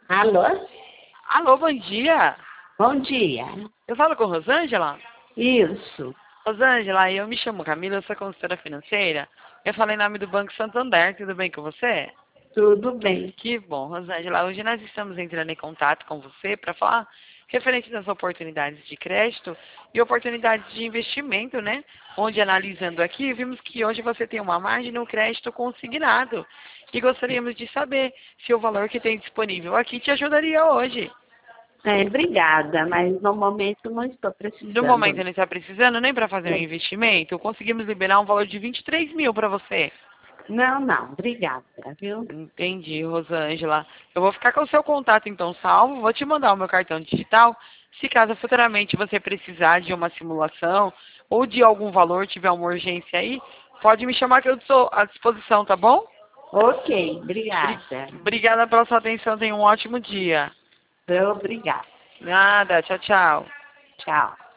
Alô? Alô, bom dia. Bom dia. Eu falo com Rosângela? Isso. Rosângela, eu me chamo Camila, eu sou consultora financeira. Eu falei em nome do Banco Santander, tudo bem com você? Tudo bem. Que bom, Rosângela. Hoje nós estamos entrando em contato com você para falar referente das oportunidades de crédito e oportunidades de investimento, né? Onde, analisando aqui, vimos que hoje você tem uma margem no crédito consignado. E gostaríamos de saber se o valor que tem disponível aqui te ajudaria hoje. Obrigada, mas no momento não estou No momento precisando. não está precisando nem para fazer um É. investimento, conseguimos liberar um valor de 23 mil para você. Não, não, obrigada, viu? Entendi, Rosângela. Eu vou ficar com o seu contato então salvo, vou te mandar o meu cartão digital. Se caso futuramente você precisar de uma simulação ou de algum valor, tiver uma urgência aí, pode me chamar que eu estou à disposição, tá bom? Ok, obrigada. Obrigada pela sua atenção, tenha um ótimo dia. Obrigada. Nada, tchau, tchau. Tchau.